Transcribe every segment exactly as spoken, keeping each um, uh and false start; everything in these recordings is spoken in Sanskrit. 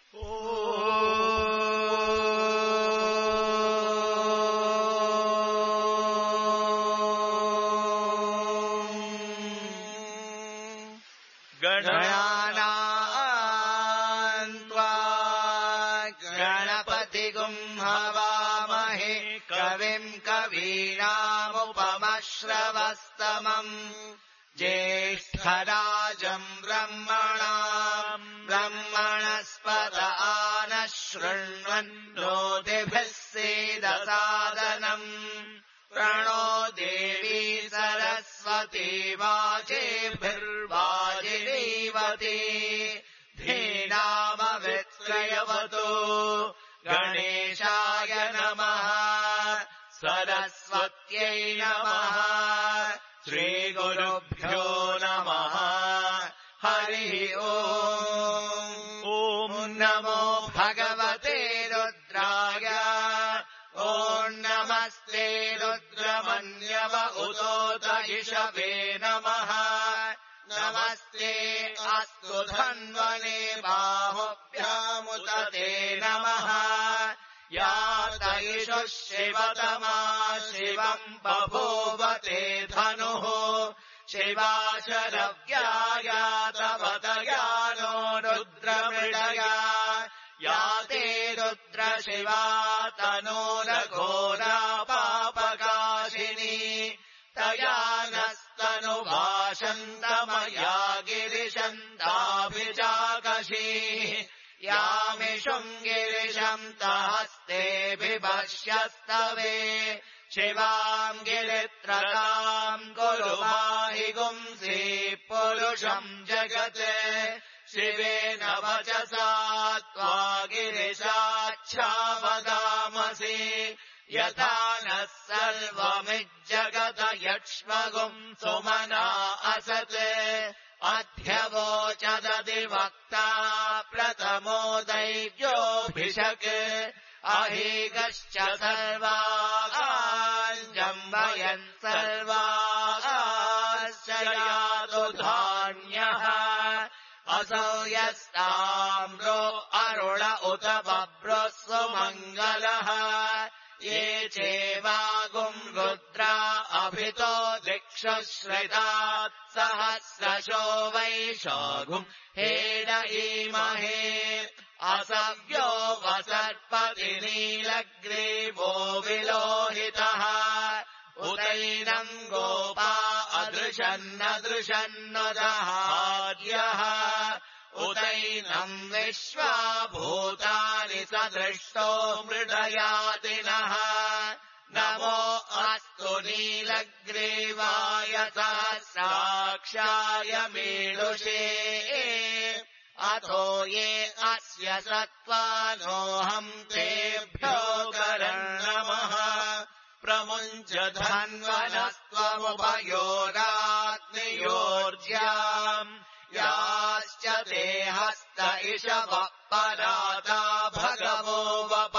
गणानान्त्वा गणपतिगुं हवामहे कविम् कवीनामुपमश्रवस्तमम् ज्येष्ठराजम् ब्रह्मणाम् ब्रह्मणस्पत आनः शृण्वन्नोतिभिः सीदसादनम् प्रणो देवी सरस्वती वाजेभिर्वाजिनीवती धीनामवित्रयवतु गणेशाय नमः सरस्वत्यै नमः श्रीगुरुभ्यो नमः हरिः ओम् ॐ नमो भगवते रुद्राय ॐ नमस्ते रुद्रमन्यव उतोत इषवे नमः नमस्ते अस्तु धन्वने बाहुभ्यामुत ते नमः या तैषुः शिवतमा शिवम् बभूवते धनुः शिवा शरव्याया तव दयानो रुद्रमृडया या ते रुद्र शिवा तनूरघोरा पापकाशिनी तया नस्तनुभाषन्तमया गिरिशन्ताभिजाकशी यामिषुम् गिरिशन्तहस्ते बिभष्यस्तवे शिवाम् गिरित्रताम् कुरु माहि गुंसि पुरुषम् जगत् शिवेन वचसा त्वा गिरिशाच्छावदामसि यथा नः सर्वमिज्जगत यक्ष्मगुम् सुमना असत् अध्यवोचदधिवक्ता प्रथमो दैव्योऽभिषक् अहीगश्च सर्वागाञ्जम्भयन् सर्वागाश्च यातु धान्यः असौ यस्ताम्रो अरुण उत बभ्रुः सुमङ्गलः ये चेवागुम् रुद्रा अभितो दिक्षुश्रितात् सहस्रशो वैशागुम् हेड ईमहे असव्यो वसर्पति नीलग्रीवो विलोहितः उदैनम् गोपा अदृशन्नदृशन्नदहार्यः उदैनम् विश्वा भूतानि सदृष्टो मृडयातिनः नमो अस्तु नीलग्रीवाय सहस्राक्षाय मीडुषे अथो ये अस्य सत्त्वानोऽहम् तेभ्यो करन्नमः प्रमुञ्च धन्वनस्त्वमुपयोराग्नियोर्ज्याम् याश्च ते हस्त इषवः पराता भगवो वप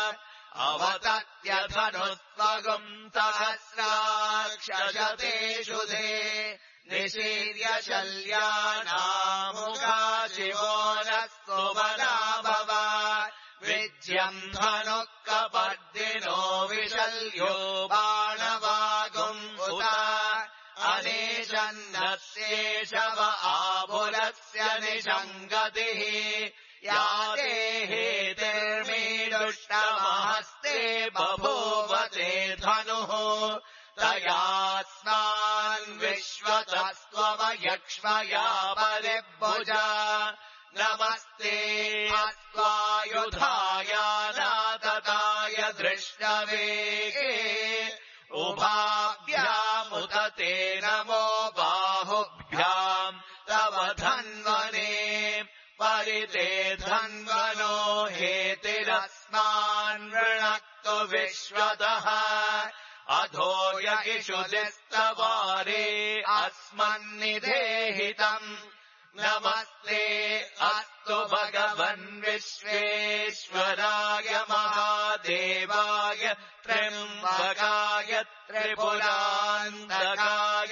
अवतत्यधनुस्त्वगुम् सहस्राक्षशतेषु ते निशीर्य शल्यानामुखा शिवो नः सुमना भव विज्यम् धनुः कपर्दिनो विशल्यो बाणवागुम् उत अनेशन्नस्येषव आभुरस्य निषङ्गतिः या ते हेतिर्मीडुष्टमहस्ते बभूवते धनुः तयास्मान् विश्वतस्त्वम यक्ष्मया परिभुजा नमस्ते अस्त्वायुधाय नातताय दृष्टवेगे उभाभ्यामुत ते नमो बाहुभ्याम् तव धन्वने परिते धन्वनो हेतिरस्मान् वृणक्तु विश्वतः अधो यगिषु दिस्तवारे अस्मन्निधेहितम् नमस्ते अस्तु भगवन् विश्वेश्वराय महादेवाय त्र्यम्बकाय त्रिपुरान्तकाय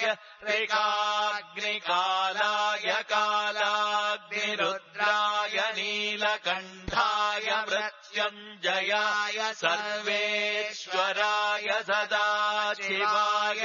त्रिकाग्निकालाय कालाग्निरुद्राय नीलकण्ठ बुधाय मृत्युञ्जयाय सर्वेश्वराय सदाशिवाय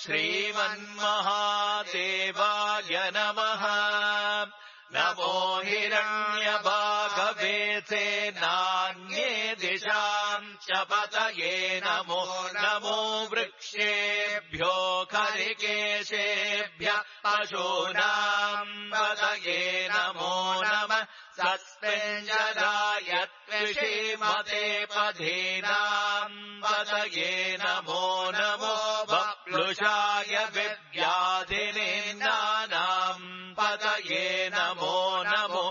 श्रीमन्महादेवाय नमः। नमो हिरण्यभागवे नान्ये दिशाम् च पतये नमो नमो वृक्षेभ्यो खरिकेशेभ्यः पशूनाम् पतये नमो नमः। सस्पेञ्जराय त्विषीमते पधीनाम् पतये नमो नमो बप्लुषाय विव्याधिनीनाम् पतये नमो नमो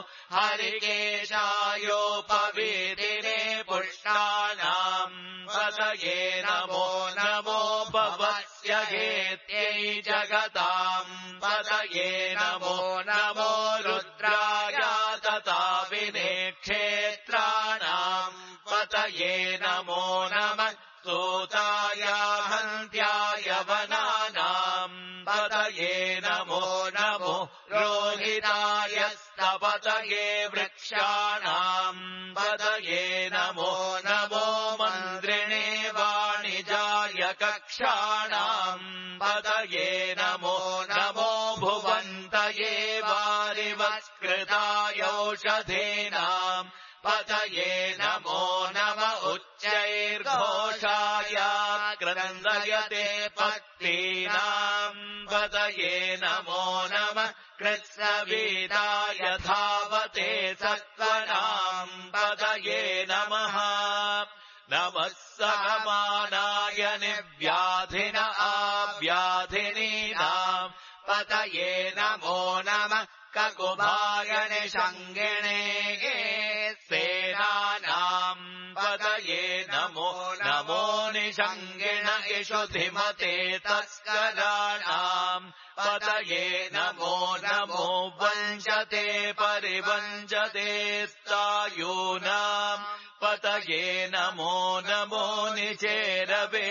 हरिकेशायोपवीतिने पुष्टानाम् पतये नमो नमो भवस्य हेत्यै जगताम् पतये नमो नमो रुद्राय तथा विनेक्षेत्राणाम् पतये नमो नमः। स्तोताय हन्त्याय वनानाम् पतये नमो नमो रोहिताय स्तपतये वृक्षाणाम् पतये नमो नमो मन्त्रिणे वाणिजाय कक्षाणाम् पतये नमो नमो भुवन्तये वारिवत्कृताय औषधीनाम् पतये नमो नम उच्चैर्घोषाय क्रन्दयते पत्नीनाम् पतये नमो नमः। कृत्सवीताय धावते सत्त्वनाम् पतये नमः। नमः सहमानाय निव्याधिन आव्याधिनीनाम् पतये नमो नमः। ककुभाय निषङ्गिणे सेनानाम् पतये नमो नमो निषङ्गिण इषुधिमते तस्कराणाम् पतये नमो नमो वञ्चते परिवञ्चते स्थायूनाम् पतये नमो नमो निचेरवे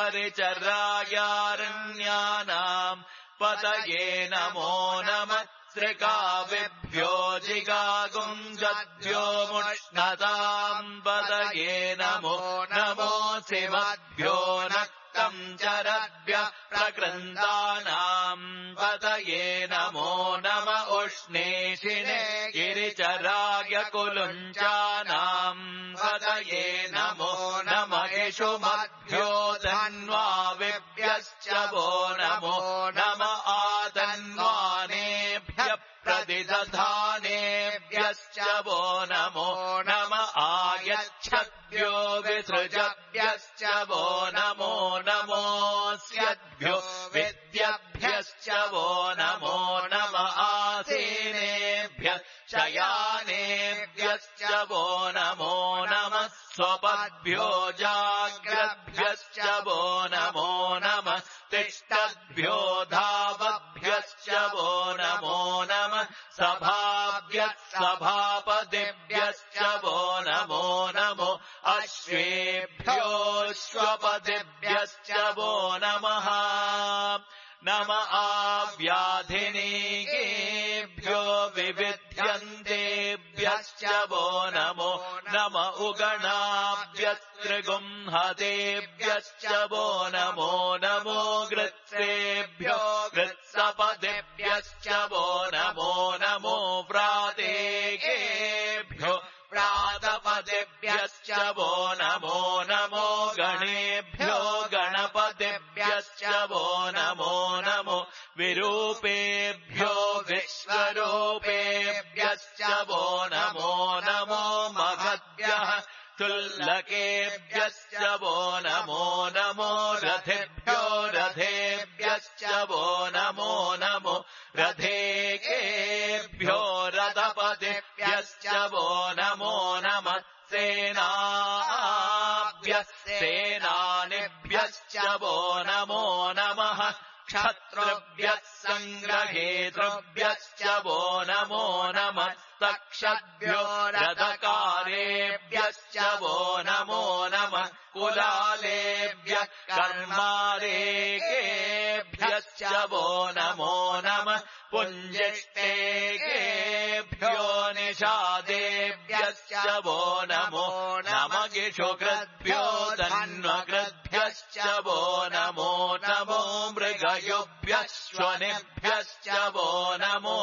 परिचरायारण्यानाम् पतये नमो नमः। त्रिकाविभ्यो जिगागुञ्जद्भ्यो मुष्णताम् पतये नमो नमो शिवद्भ्यो नक्तम् चरद्भ्यः प्रकृन्दानाम् पतये नमो नम उष्णेशिने गिरिचराय कुलुञ्चानाम् पतये नमो नम इषुमद्भ्यो धन्वाविभ्यश्च वो नमो नम आधन्वानेभ्यः प्रतिदधानेभ्यश्च वो नमो नम आयच्छद्भ्यो विसृजभ्यश्च वो नमो नमोऽस्यद्भ्यो विद्यभ्यश्च वो नमो नम आसीनेभ्यः शयानेभ्यश्च वो नमो नमः। स्वपद्भ्यो जाग्रद्भ्यश्च वो नमो नमः। तिष्ठद्भ्यो धावद्भ्यश्च वो नमो नमः। सभाभ्यः सभापतिभ्यश्च वो नमो नमो अश्वेभ्योऽश्वपतिभ्यश्च वो नमः। नम आव्याधिनीकेभ्यो विविध्यन्तेभ्यश्च वो नमो नम उगणाभ्यस्त्रिगुंहतेभ्यश्च वो नमो नमो गृत्सेभ्यो गृत्सपतिभ्यश्च वो नमो नमो व्रातेभ्यो व्रातपतिभ्यश्च वो नमो नमो गणेभ्यो गणपतिभ्यश्च वो नमो नमो विरूपेभ्यो विश्वरूपेभ्यश्च वो नमो नमो महद्भ्यः तुल्लकेभ्यश्च वो नमो नमो रथेभ्यो रथेभ्यश्च वो नमो नमो रथेकेभ्यो रथपतिभ्यश्च वो नमो नमः। सेनाभ्यः सेनानिभ्यश्च वो नमो नमः। क्षत्रुभ्यः सङ्ग्रहेतृभ्यश्च वो नमो नमः। तक्षद्भ्यो रथकारेभ्यश्च वो नमो नमः। कुलालेभ्यः कर्मारेभ्यश्च वो नमो नमः। पुञ्जिष्टेभ्यो निषादेभ्यश्च वो नमो नमगिषुकृद्भ्यो धन्वकृद्भ्यश्च वो नमो नमो मृगयोभ्यश्वनिभ्यश्च वो नमो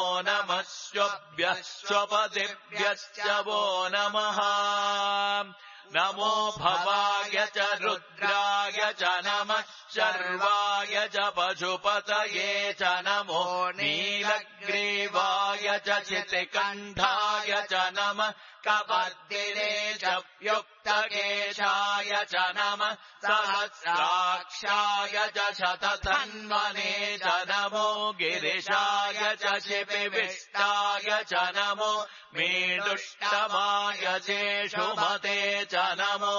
नमस्वभ्यश्वपतिभ्यश्च वो नमः नमो भवाय च रुद्राय च नमः शर्वाय च पशुपतये च नमो नीलग्रीवाय च चितिकण्ठाय च नमः कपर्दिने च युक्तकेशाय च नमः सहस्राक्षाय च शतधन्वने च नमो गिरिशाय च शिपिविष्टाय च नमो मेदुष्टमाय चेषुमते च नमो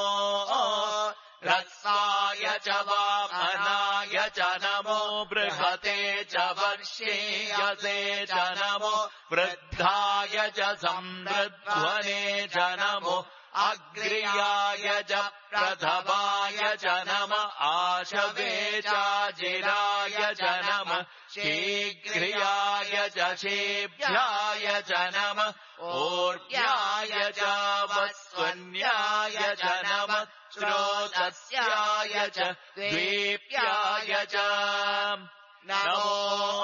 रत्साय च वामनाय च नमो बृहते च वर्षीयसे च नमो वृद्धाय च समृद्ध्वने च नमो अग्र्याय च प्रथमाय च नम आशवे चाजिराय च नम शीघ्र्याय च शीभ्याय च नम ऊर्ध्याय च वस्वन्याय च नम श्रोतस्याय च द्वीप्याय च नमो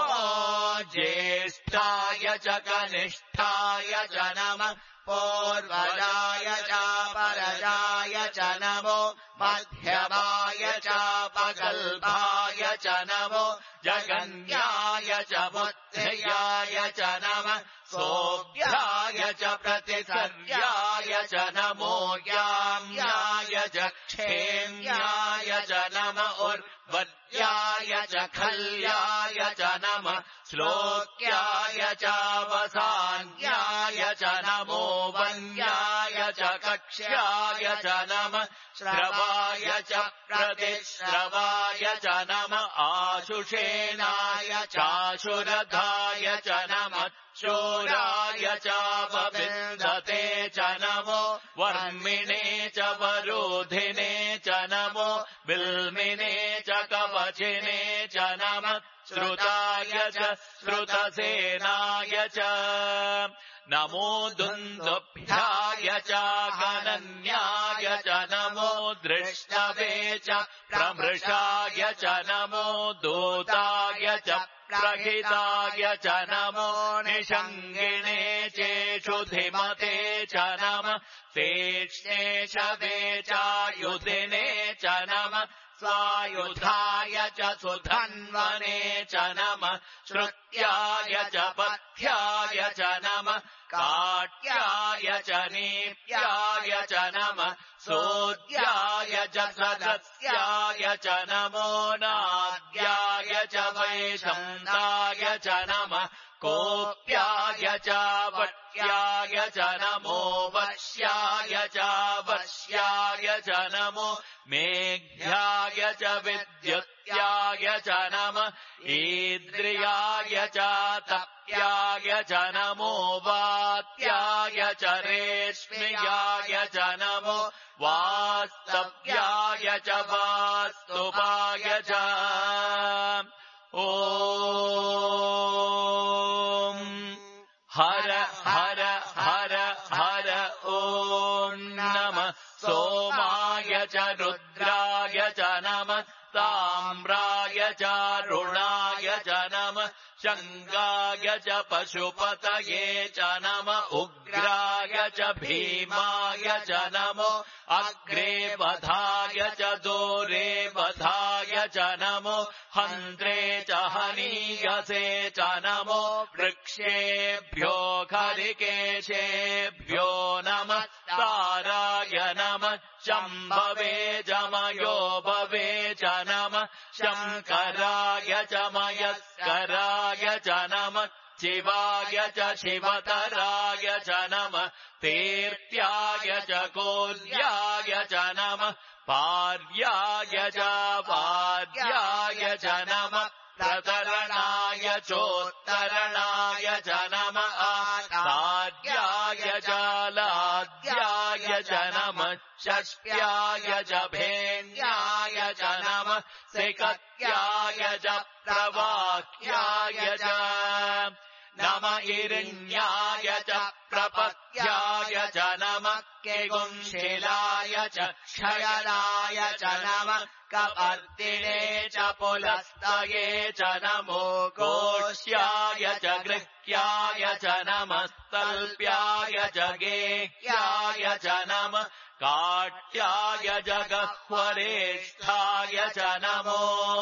ज्येष्ठाय च कनिष्ठाय च नमः पूर्वजाय च परजाय च नमो मध्यमाय च पगल्भाय च नमो जगन्याय च बुद्ध्याय च नमः सोऽभ्याय च प्रतिसर्याय च नमो याम्याय च क्षेम्याय च नम उर्वत्याय च खल्याय च नमः श्लोक्याय च वसान्याय च नमो वन्याय च कक्ष्याय च नमः श्रवाय च प्रतिश्रवाय च नमः आशुषेणाय चाशुरधाय च नमः शूराय च वविन्दते च नमो वर्मिणे च वरोधिने च नमो बिल्मिने च कवचिने च नमः श्रुताय च श्रुतसेनाय च नमो दुन्दुभ्याय च गणन्याय च नमो दृष्टवे च प्रमृषाय च नमो दूताय च प्रहिताय च नमो निषङ्गिणे चेषुधिमते च नमः शेष्णेशवे चायुधिने च नमः स्वायुधाय च सुधन्वने च नमः श्रुत्याय च पथ्याय च नमः काट्याय च नीप्याय च नमः सोद्याय च सदस्याय च नमो नाद्याय च वैशन्ताय च नमः कोप्याय च वट्याय च नमो वश्याय च वश्याय च नमो मेघ्याय च विद्युत्याय च नमः ईद्रियाय च तप्याय च नमो वात्याय च रेश्म्याय च नमो वास्तव्याय च वास्तुपाय च ॐ हर हर हर हर ॐ नमः सोमाय च रुद्राय च नमः ताम्राय च रुणाय च नमः शङ्गाय च पशुपतये च नमः उग्राय च भीमाय च नमो अग्रे वधाय च दूरे वधाय च नमो हन्त्रे च हनीयसे च नमो वृक्षेभ्यो खरिकेशेभ्यो नमः ताराय नमः शम्भवे जमयो भवे च नमः शङ्कराय च मयस्कराय च नमः शिवाय च शिवतराय च नमः तीर्थ्याय च कोल्याय च नमः पार्याय च वार्याय च नमः प्रतरणाय चोत्तरणाय च नमः आचार्याय च लाद्याय च नमः षष्ट्याय च भेन्याय च नमः सिकत्याय च प्रवाक्याय च नम इरिण्याय च प्रपत्याय च नमः किगुंशिलाय च क्षयलाय च नमः कपर्दिने च पुलस्तये च नमो कोश्याय च गृह्याय च नमस्तल्प्याय च गेह्याय च नमः काट्याय च गह्वरेष्ठाय च नमो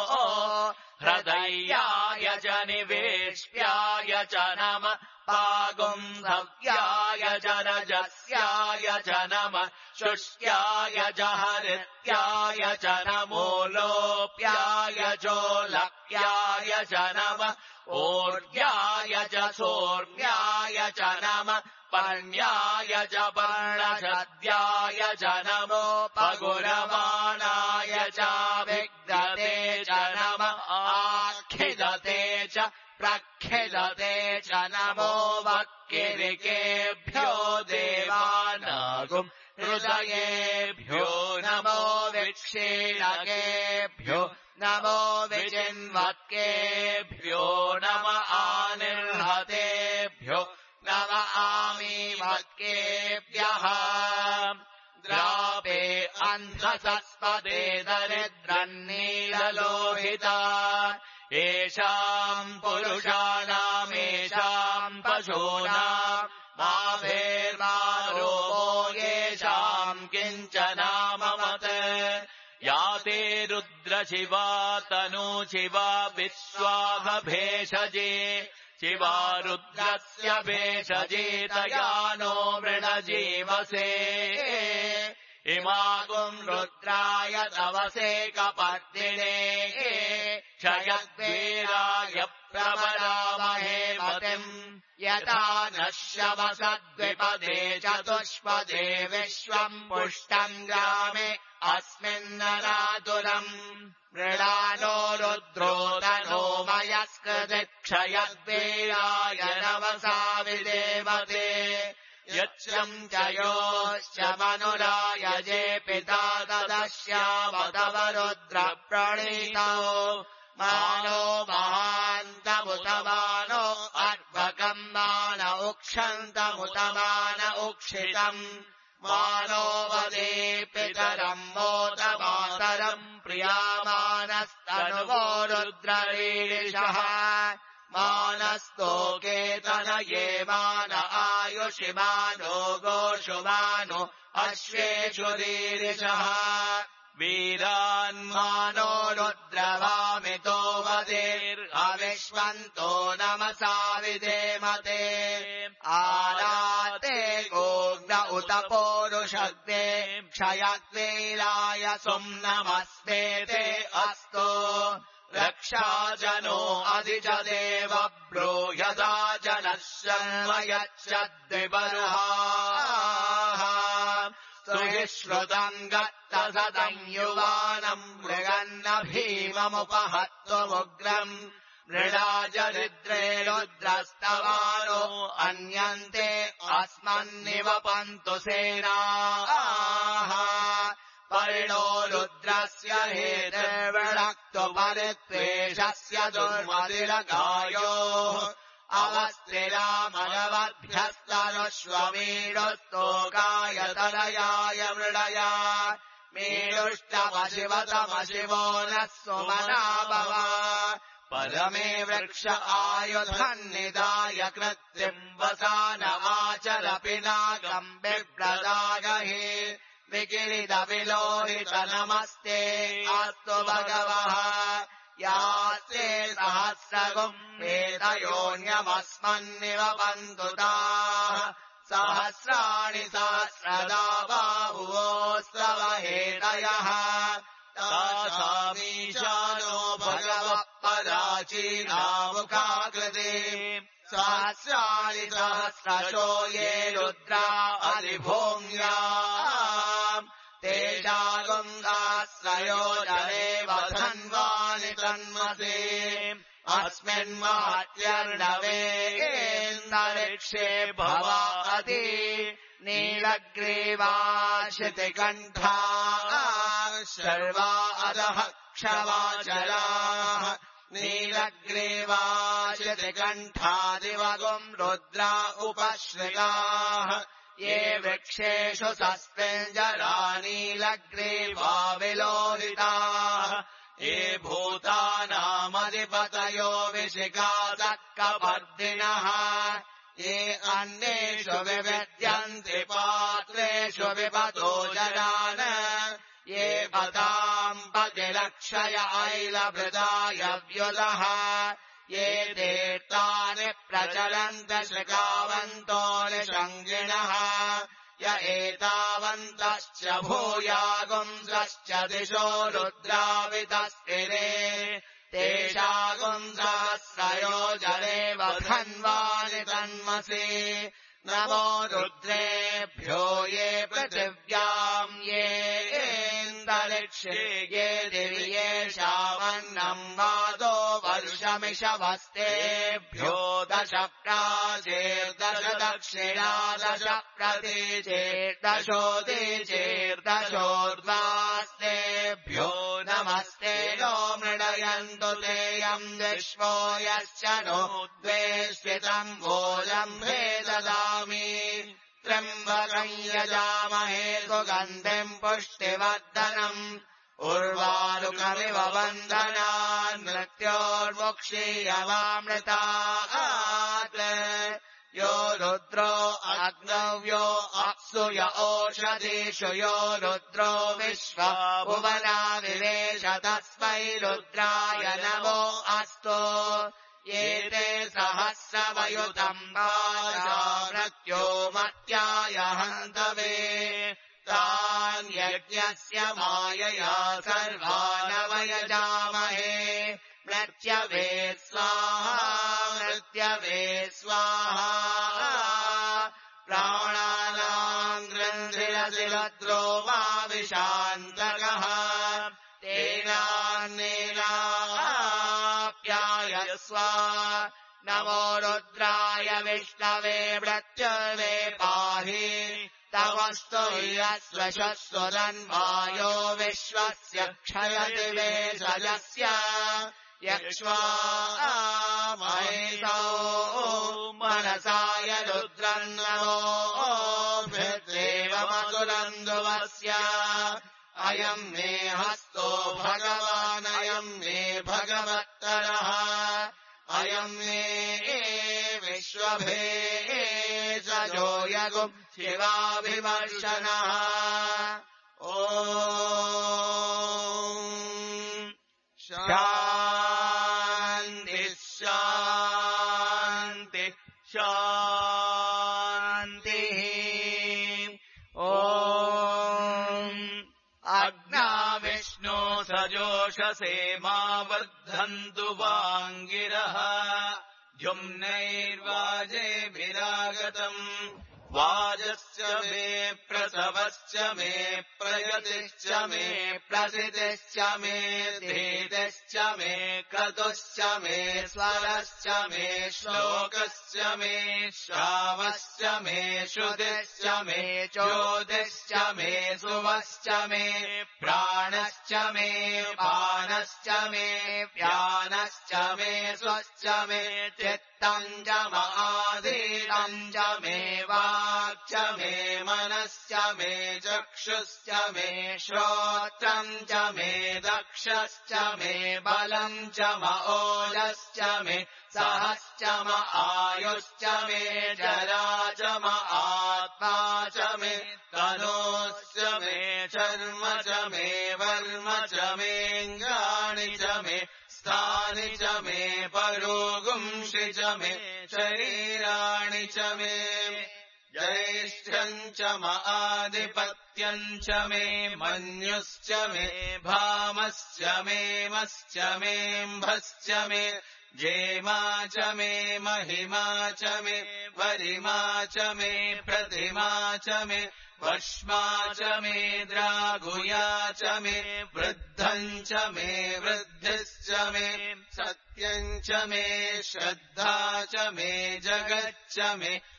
हृदयाय च निवेश्याय च नमः पागुंधव्याय च रजस्याय च नमः शुष्याय च हरित्याय च नमो लोप्याय चोलक्याय च नमः ओर्याय च सोर्म्याय च नमः पर्ण्याय च पर्णशद्याय च नमो पगुरमाणाय च विग्धते च नमः आखिदते च प्रखिदते च नमो वक्किरिकेभ्यो देवानागुम् हृदयेभ्यो नमो विक्षीणकेभ्यो नमो विचिन्वक्केभ्यो नम आनिर्हतेभ्यो नम आमीवक्केभ्यः द्रापे अन्धसस्पदे दरिद्रन्नीललोहिता येषाम् पुरुषाणामेषाम् पशूनाम् माभेर्मारोपो येषाम् किञ्चनाममत् याते रुद्रशिवा तनूशिवा विश्वाभभेषजे शिवा रुद्रस्य भेषजेतया नो मृणजीवसे इमागुम् रुद्राय तवसे कपर्दिने क्षयद्वीराय प्रबलामहे मतिम् यथा नः शवसद्विपदे चतुष्पदे विश्वम् पुष्टम् ग्रामे अस्मिन्ननातुरम् मृडानो रुद्रोदनो मयस्कृति क्षयद्वीराय नवसा विदेवते यच्छम् च योश्च मनुरायजे पिता तदश्यामतव रुद्रप्रणीतो मानो महान्तमुत मानो अर्भकम् मान उक्षन्तमुत मान उक्षितम् मानो वदे पितरम् मोत मातरम् प्रियामानस्तनुवो रुद्ररीरिषः मानस्तोकेतनये मान आयुषि मानो गोषु मानो अश्वेषु रीरिषः वीरान्मानो रुद्रवामितो वदेर्हविष्वन्तो नमसा विदेमते आराते गोग्न उत पौरुषग्ने क्षयद्वीराय सुम्नमस्मेते अस्तु रक्षाजनो अधिजदेव ब्रूयदा जनः शर्मयच्छद्विबर्हाः सुहिश्रुतम् गत्तसदम् युवानम् मृगन्न भीममुपहत्वमुग्रम् मृडाजरिद्रे रुद्रस्तवानो अन्यन्ते अस्मन्निवपन्तु सेनाः परिणो रुद्रस्य हेतिर्विणक्तु परित्वेषस्य दुर्मतिरगायोः अवस्त्रिरामनवभ्यस्तनुष्वमीडुस्तोकाय तनयाय मृडया मीडुष्टमशिवतमशिवो नः सुमना भव परमे वृक्ष आयुधन्निदाय कृत्तिम् वसानमाचरपि नागम् बिभ्रदागहि विकिरितविलोहित नमस्ते अस्तु भगवः यास्ते सहस्रगुम् वेदयोन्यमस्मन्निवपन्तु ताः सहस्राणि सहस्रदा बाहुवोऽस्रव हेतयः तासामीशानो भगवः पराचीनामुखाकृते सहस्राणि सहस्रशो ये रुद्रा अधिभूम्याम् तेषागुङ्गाश्रयो जनेव धन्वानि तन्मसे अस्मिन्मात्यर्णवेन्दरिक्षे भवाति नीलग्रीवाशितिकण्ठा सर्वा अधः क्षवाचलाः नीलग्रीवाचितिकण्ठादिवगुम् रुद्रा उपश्रिताः ये वृक्षेषु सस्पेञ्जरा नीलग्रीवा विलोलिताः ये भूतानामधिपतयो विशिखासक्कपर्दिनः ये अन्येषु विविद्यन्ति पात्रेषु विपतो जनान ये पताम् पतिलक्षय ऐलभृताय व्युलः ये तीर्थानि प्रचलन्त शिखावन्तो निषङ्गिणः य एतावन्तश्च भूयागुंसश्च दिशो रुद्रावितस्तिरे तेषागुंसहस्रयो जनेव धन्वानि तन्मसि नमो रुद्रेभ्यो ये पृथिव्याम् ये एन्तरिक्षे ये दिव्येषामन्नम् वादो वर्षमिषवस्तेभ्यो दश प्राचेर्दश दक्षिणा दश प्रतीचेर्दशोदीचेर्दशोर्ध्वास्तेभ्यो नमस्ते नो मृडयन्तु तेयम् विश्वो यश्च नो द्वेष्टितम् भोजम् भेददामि त्र्यम्बकम् यजामहे सुगन्धिम् पुष्टिवर्धनम् उर्वारुकमिव बन्धनान् मृत्योर्मुक्षीयवामृतात् यो रुद्रो अग्नव्यो अप्सु य ओषधीषु यो रुद्रो विश्वा भुवना विवेश तस्मै रुद्राय नमो अस्तु ये ते सहस्रवयुतम् वाचा मृत्यो मत्याय हन्तवे तान् यज्ञस्य मायया सर्वानवयजामहे मृत्यवे स्वाहा मृत्यवे स्वाहा प्राणानाम् ग्रन्थिरसिलद्रो मा विशान्तकः तेनान्नेनाप्यायस्व नमो रुद्राय विष्णवे मृत्यवे पाहि तवस्तु यस्वशस्वदन्वायो विश्वस्य क्षयति वेशजस्य यक्ष्वा महेशो मनसाय रुद्रन्नमो भिर्देवमतुरन्दुवस्य अयम् मे हस्तो भगवानयम् मे भगवत्तरः अयम् मे विश्वभेषजो यगुम् शिवाभिमर्शनः ॐ शान्ति शान्ति शान्तिः ॐ अग्ना विष्णो सजोषसे मा वर्धन्तु वाङ्गिरः द्युम्नैर्वाजेभिरागतम् वाजश्च मे प्रसवश्च मे प्रयतिश्च मे प्रसितिश्च मे धीतिश्च मे क्रतुश्च मे स्वरश्च मे श्लोकश्च मे श्रावश्च मे श्रुतिश्च मे ज्योतिश्च मे सुवश्च मे प्राणश्च मे पानश्च मे व्यानश्च मे स्वश्च मे चित्तम् च महाधीरम् च मे वाक् च मे मनश्च मे चक्षुश्च मे श्रोत्रम् च मे दक्षश्च मे बलम् च मओजश्च मे सहश्च म आयुश्च मे जरा च म आत्मा च मे तनोश्च मे चर्म च मे वर्म च मेऽङ्गानि च मे स्थानि च मे परोगुंषि च मे शरीराणि च मे ज्येष्ठम् च म आधिपत्यम् च मे मन्युश्च मे भामश्च मे मश्च मेऽम्भश्च मे जेमा च मे महिमा च मे वरिमा च मे प्रतिमा च मे वश्मा च मे द्रागुया च मे वृद्धम् च मे वृद्धिश्च मे सत्यम् च मे श्रद्धा च मे जगच्च मे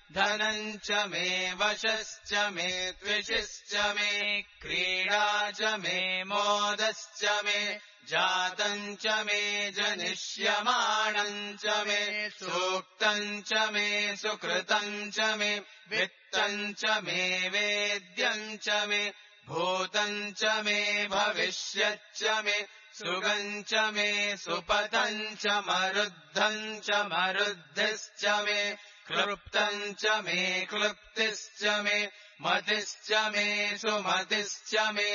धनम् च मे वशश्च मे त्विषिश्च मे क्रीडा च मे मोदश्च मे जातम् च मे जनिष्यमाणम् च मे सूक्तम् च मे सुकृतम् च मे वित्तम् च मे वेद्यम् च मे भूतम् च मे भविष्यच्च मे सुगम् च मे सुपथम् च मरुद्धम् च मरुद्धिश्च मे क्लृप्तम् च मे क्लृप्तिश्च मे मतिश्च मे सुमतिश्च मे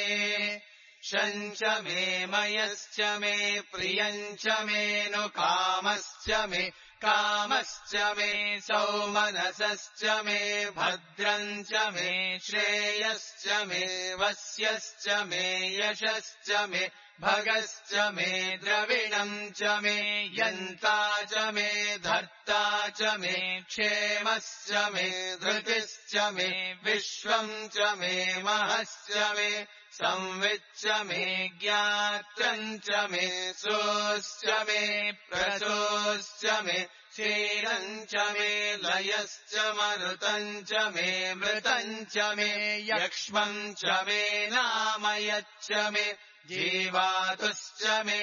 शम् च मे मयश्च मे प्रियम् च मे नु कामश्च मे कामश्च मे सौमनसश्च मे भद्रम् च मे श्रेयश्च मे वस्यश्च मे यशश्च मे भगश्च मे द्रविणम् च मे यन्ता च मे धर्ता च मे क्षेमश्च मे धृतिश्च मे विश्वम् च मे महश्च मे संविच्च मे ज्ञात्रम् च मे सोऽश्च मे प्रसोऽश्च मे क्षीरम् च मे लयश्च मरुतम् च मे मृतम् च मे यक्ष्मम् च मे नामयच्च मे जीवातुश्च मे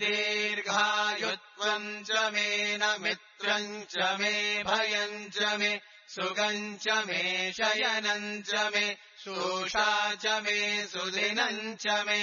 दीर्घायुत्वम् च मे न मित्रम् च मे भयम् च मे सुगम् च मे शयनम् च मे शोषा च मे सुदिनम् च मे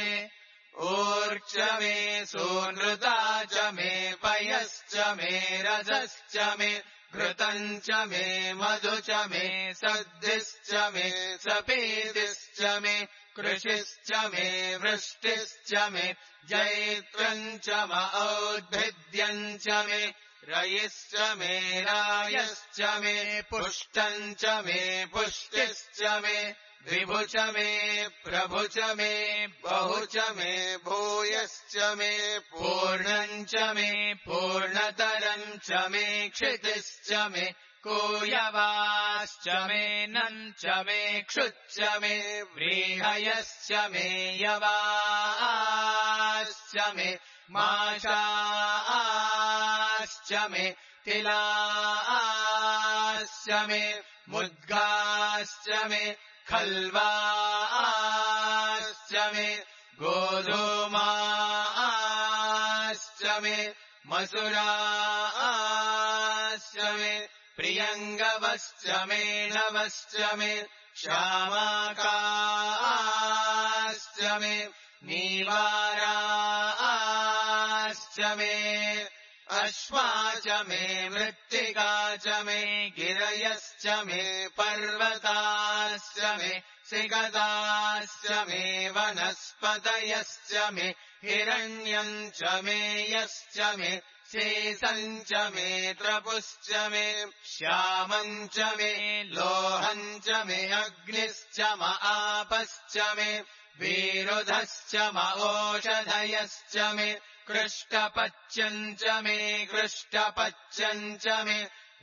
ऊर्च मे सूनृता च मे पयश्च मे रजश्च मे घृतम् च मे मधु च मे सद्धिश्च मे सपीतिश्च मे कृषिश्च मे वृष्टिश्च मे जैत्रम् च म औद्भिद्यम् च मे रयिश्च मे रायश्च मे पुष्टम् च मे पुष्टिश्च मे विभु च मे प्रभु च मे बहु च मे भूयश्च मे पूर्णम् च मे पूर्णतरम् च मे क्षितिश्च मे कूयवाश्च मे नम् च मे क्षुच्च मे व्रीहयश्च मे यवाश्च मे माशाश्च मे तिलाश्च मे मुद्गाश्च मे खल्वाश्च मे गोधूमाश्च मे मसुराश्च मे प्रियङ्गवश्च मे नवश्च मे श्यामाकाश्च मे नीवाराश्च मे अश्वा च मे मृत्तिका च मे गिरयश्च मे पर्वताश्च मे सिगदाश्च मे वनस्पतयश्च मे हिरण्यम् च मे यश्च मे शेषम् च मे त्रपुश्च मे श्यामम् च मे लोहम् च मे अग्निश्च म आपश्च मे विरुधश्च म ओषधयश्च मे कृष्टपच्यम् च मे कृष्टपच्यम् च मे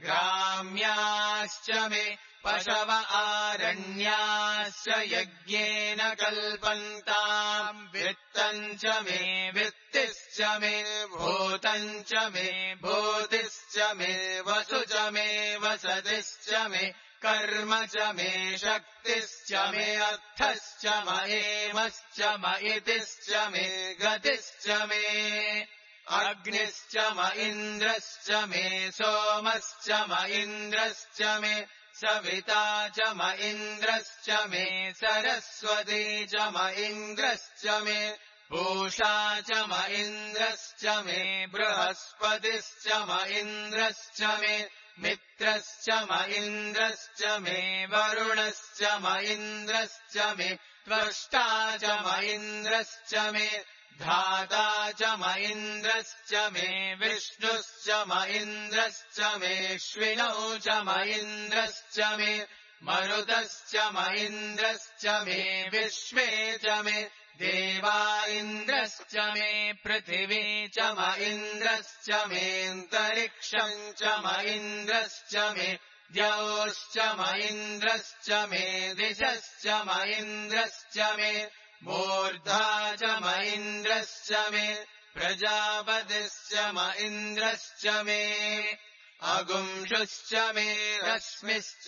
ग्राम्याश्च मे पशव आरण्याश्च यज्ञेन कल्पन्ताम् वित्तम् च मे वित्तिश्च मे भूतम् च मे भूतिश्च मे वसु च मे वसतिश्च मे कर्म च मे शक्तिश्च मे अर्थश्च म एमश्च म इतिश्च मे गतिश्च मे अग्निश्च म इन्द्रश्च मे सोमश्च म इन्द्रश्च मे सविता च म इन्द्रश्च मे सरस्वती च म इन्द्रश्च मे पूषा च म इन्द्रश्च मे बृहस्पतिश्च म इन्द्रश्च मे मित्रश्च म इन्द्रश्च मे वरुणश्च म इन्द्रश्च मे त्वष्टा च म इन्द्रश्च मे धाता च म इन्द्रश्च मे विष्णुश्च म इन्द्रश्च मेऽश्विनौ च म इन्द्रश्च मे मरुतश्च म इन्द्रश्च मे विश्वे च मे देवा इन्द्रश्च मे पृथिवी च म इन्द्रश्च मेऽन्तरिक्षम् च म इन्द्रश्च मे द्यौश्च म इन्द्रश्च मे दिशश्च म इन्द्रश्च मे मूर्धा च म इन्द्रश्च मे प्रजापतिश्च म इन्द्रश्च मे अगुंशुश्च मे रश्मिश्च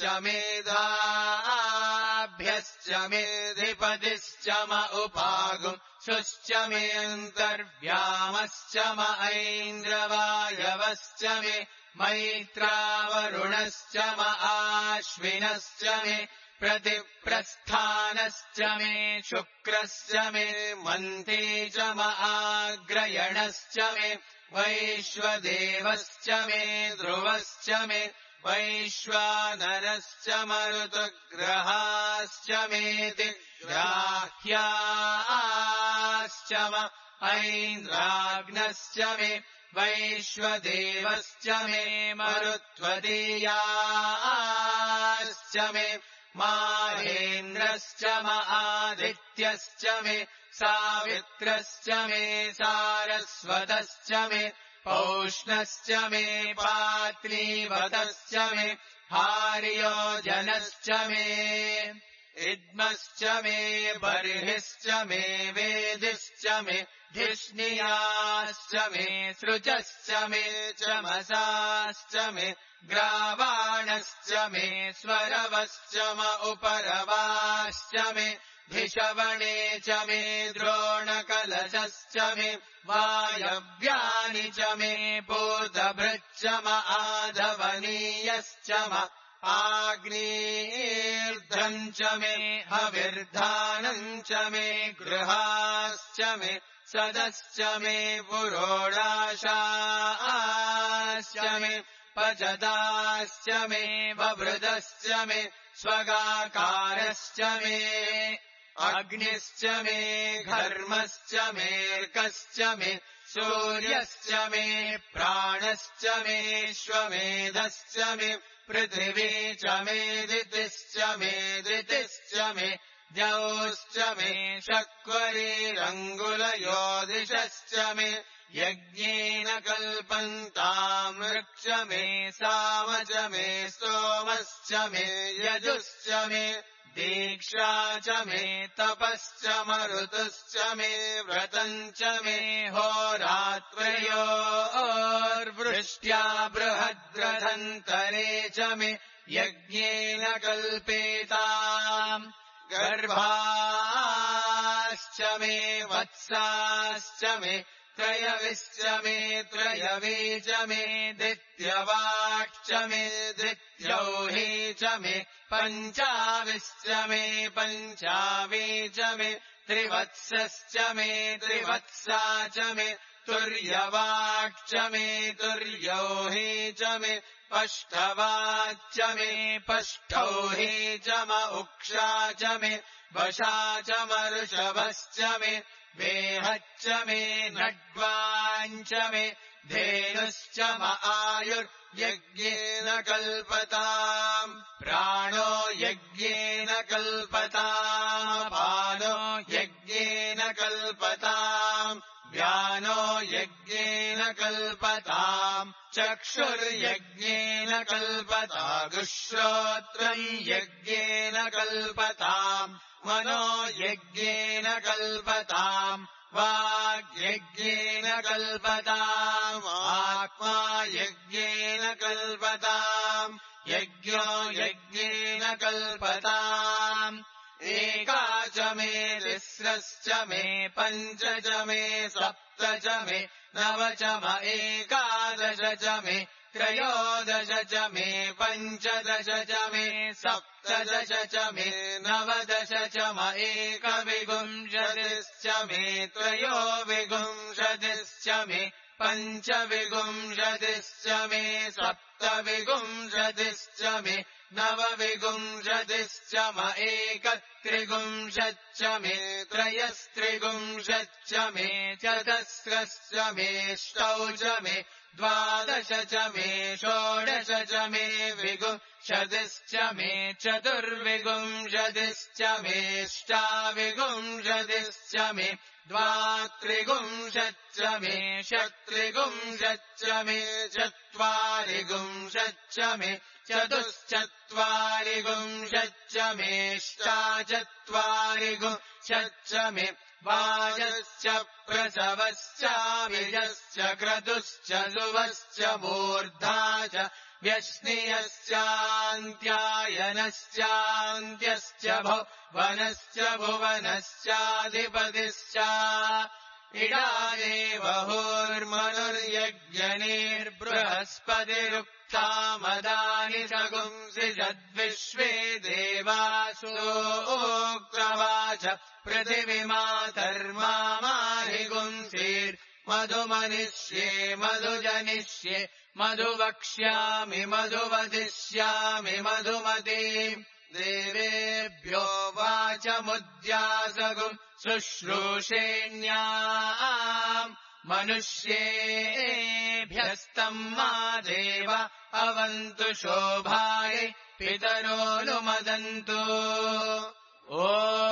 मेधाभ्यश्च मे धिपतिश्च म उपागुंशुश्च मे अन्तर्व्यामश्च म ऐन्द्रवायवश्च मे मैत्रावरुणश्च म आश्विनश्च मे प्रतिप्रस्थानश्च मे शुक्रश्च मे मन्ते च म आग्रयणश्च मे वैश्वदेवश्च मे ध्रुवश्च मे वैश्वानरश्च मरुतग्रहाश्च मेति ग्राह्याश्च म ऐन्द्राग्नश्च मे वैश्वदेवश्च मे मरुत्वदीयाश्च मे माहेन्द्रश्च म आदित्यश्च मे सावित्रश्च मे सारस्वतश्च मे पौष्णश्च मे पात्रीवतश्च मे हार्योजनश्च मे इद्मश्च मे बर्हिश्च मे वेदिश्च मे धिष्णियाश्च मे सृजश्च मे चमसाश्च मे ग्रावाणश्च मे स्वरवश्च म उपरवाश्च मे धिषवणे च मे द्रोणकलशश्च मे वायव्यानि च मे पूतभृच्च म आधवनीयश्च म आग्नेर्ध्रम् च मे हविर्धानम् च मे गृहाश्च मे सदश्च मे पुरोडाशाश्च मे पचदाश्च मे ववृदश्च मे स्वगाकारश्च मे अग्निश्च मे घर्मश्च मेऽर्कश्च मे सूर्यश्च मे प्राणश्च मे श्वमेधश्च मे पृथिवी च मे दितिश्च मे धृतिश्च मे द्यौश्च मे शक्वरीरङ्गुलयोदिशश्च मे यज्ञेन कल्पन्ताम् वृक्ष मे साम च मे सोमश्च मे यजुश्च मे दीक्षा च मे तपश्च मरुतुश्च मे व्रतम् च मे होरात्रयोर्वृष्ट्या बृहद्रथन्तरे च मे यज्ञेन कल्पेताम् गर्भाश्च मे वत्साश्च मे त्रयविश्च मे त्रयवी च मे दित्यवाक्च मे दित्यौही च मे पञ्चाविश्च मे पञ्चावी च मे त्रिवत्सश्च मे त्रिवत्सा च मे तुर्यवाक्च मे तुर्यौही च मे पष्टवाच्च मे पष्टौही च म उक्षा च मे वशा च मऋषभश्च मे वेहच्च मे नड्वाञ्च मे धेनुश्च म आयुर्यज्ञेन कल्पताम् प्राणो यज्ञेन कल्पताम् पानो यज्ञेन कल्पताम् व्यानो यज्ञेन कल्पताम् चक्षुर्यज्ञेन कल्पतागुश्रोत्रम् यज्ञेन कल्पताम् मनो यज्ञेन कल्पताम् वाग्यज्ञेन कल्पताम् आत्मा यज्ञेन कल्पताम् यज्ञो यज्ञेन कल्पताम् एका च मे तिस्रश्च मे पञ्च च मे सप्त च मे नव च म एकादश च मे त्रयोदश च मे पञ्चदश च मे सप्तदश च मे नवदश च म एकविंशतिश्च मे त्रयोविंशतिश्च मे पञ्चविंशतिश्च मे सप्तविंशतिश्च मे नवविंशतिश्च म एकत्रिंशच्च मे त्रयस्त्रिंशच्च मे चतस्रश्च मेऽष्टौ च मे द्वादश च मे षोडश च मे विंशतिश्च मे चतुर्विंशतिश्च मेऽष्टाविंशतिश्च मे द्वात्रिगुंशच्च मे षट्त्रिगुंशच्च मे चत्वारिगुंशच्च मे चतुश्चत्वारिगुंशच्च मेष्टाचत्वारिगुंशच्च मे वाजश्च प्रसवश्चाभिजश्च क्रतुश्च लुवश्च मूर्धा च व्यश्नियश्चान्त्यायनश्चान्त्यश्च भुवनश्च भुवनश्चाधिपतिश्च इडादेवहोर्मनुर्यज्ञनेर्बृहस्पतिरुक्तामदानि सगुंसि जद्विश्वे देवासोऽक्रवाच पृथिवीमातर्मामाहिगुंसीर्मधुमनिष्ये मधुजनिष्ये मधुवक्ष्यामि मधुवदिष्यामि मधुमतीम् देवेभ्यो वाचमुद्यासगुम् शुश्रूषेण्याम् मनुष्येभ्यस्तम् मा देव अवन्तु शोभाय पितरोऽनुमदन्तु ॐ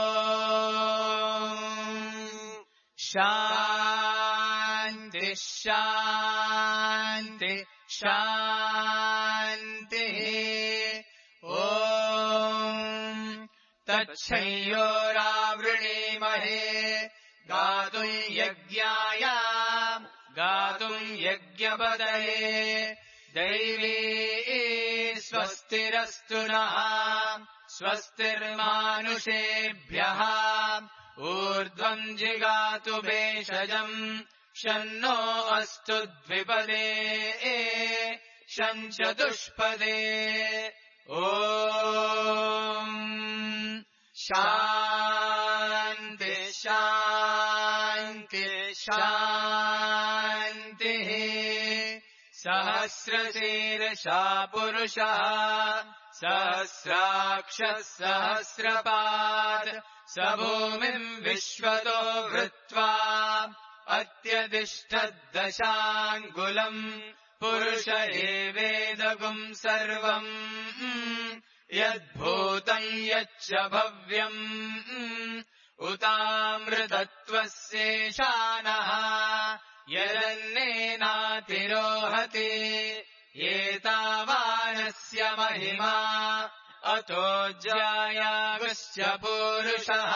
शान्ति शान्ति शान्तिः ॐ तच्छयोरावृणीमहे गातुम् यज्ञाय गातुम् यज्ञपतये दैवी स्वस्तिरस्तु नः स्वस्तिर्मानुषेभ्यः ऊर्ध्वम् जिगातु भेषजम् शन्नो अस्तु द्विपदे शञ्चतुष्पदे ॐ शान्ति शान्ति शान्तिः सहस्रशीर्षा पुरुषः सहस्राक्षः सहस्रपात् स भूमिम् विश्वतो वृत्वा अत्यतिष्ठद्दशाङ्गुलम् पुरुष एवेदगुम् सर्वम् यद्भूतम् यच्च भव्यम् उतामृतत्वस्येषानः यदन्नेनातिरोहति एतावानस्य महिमा अतो ज्यायागुश्च पूरुषः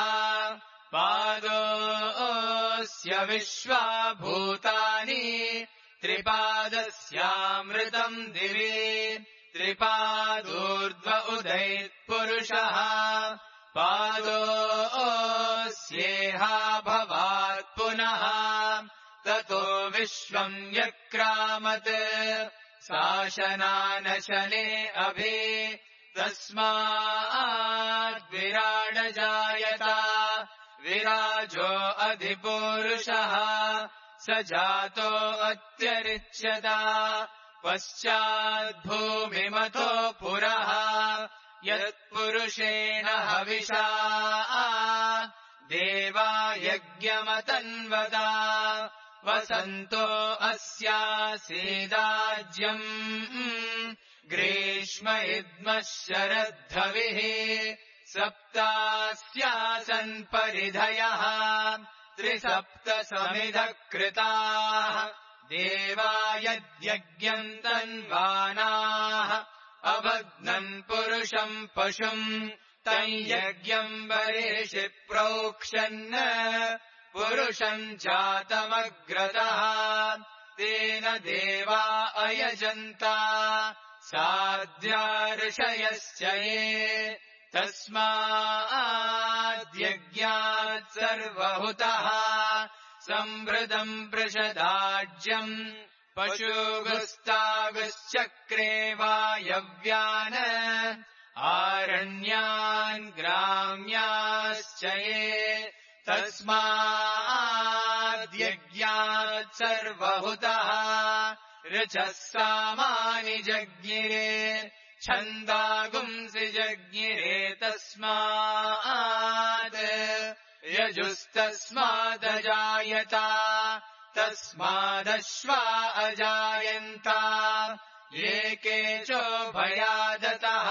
पादोऽस्य विश्वाभूतानि त्रिपादस्यामृतम् दिवि त्रिपादूर्ध्व उदैत्पुरुषः पादोऽस्येहा भवात् पुनः ततो विश्वम् व्यक्रामत् शासनानशने अभि तस्माद्विराडजायत विराजो अधिपूरुषः स जातो अत्यरिच्यत पश्चाद्भूमिमतो पुरः यत्पुरुषेण हविषा देवा यज्ञमतन्वता वसन्तो अस्यासीदाज्यम् ग्रीष्म इद्मः शरद्धविः सप्तास्यासन् परिधयः त्रिसप्तसमिधः कृताः देवा यद्यज्ञम् तन्वानाः अभग्नन् पुरुषम् पशुम् तम् यज्ञम् वरेषि प्रोक्षन् पुरुषम् जातमग्रतः तेन देवा अयजन्ता साध्या ऋषयश्च ये तस्माद्यज्ञात् सर्वहुतः संवृतम् पृषदाज्यम् पशुगुस्तागुश्चक्रे वायव्यान् आरण्यान् ग्राम्याश्च ये तस्माद्यज्ञात् सर्वहुतः ऋचः सामानि जज्ञिरे छन्दागुंसि जज्ञिरे तस्मात् यजुस्तस्मादजायत तस्मादश्वा अजायन्त ये केचोभयादतः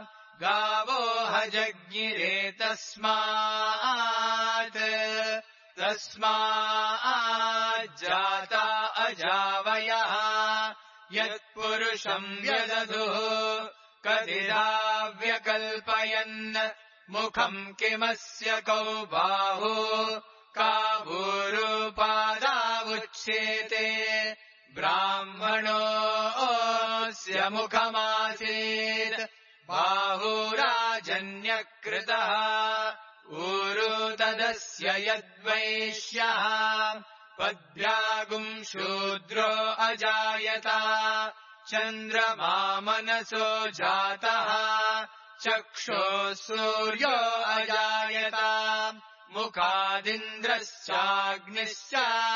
गावो हजज्ञिरे तस्मात् तस्माज्जाता अजावयः यत्पुरुषम् व्यदधुः कदिदा व्यकल्पयन् मुखम् किमस्य कौ बाहु का भूरुपादावुच्येते ब्राह्मणोऽस्य मुखमासीत् बाहुराजन्यकृतः ऊरु तदस्य यद्वैश्यः पद्भ्यागुम् शूद्रो अजायत चन्द्रमा मनसो जातः चक्षुः सूर्यो अजायत मुखादिन्द्रश्चाग्निश्च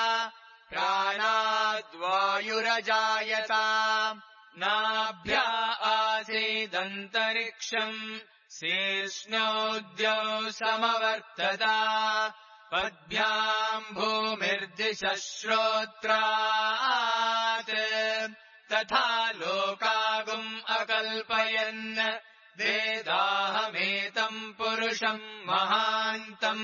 प्राणाद्वायुरजायत नाभ्या आसीदन्तरिक्षम् शीर्ष्णोद्यौ समवर्तत पद्भ्याम् भूमिर्दिशः श्रोत्रात् तथा लोकागुम् अकल्पयन् वेदाहमेतम् पुरुषम् महान्तम्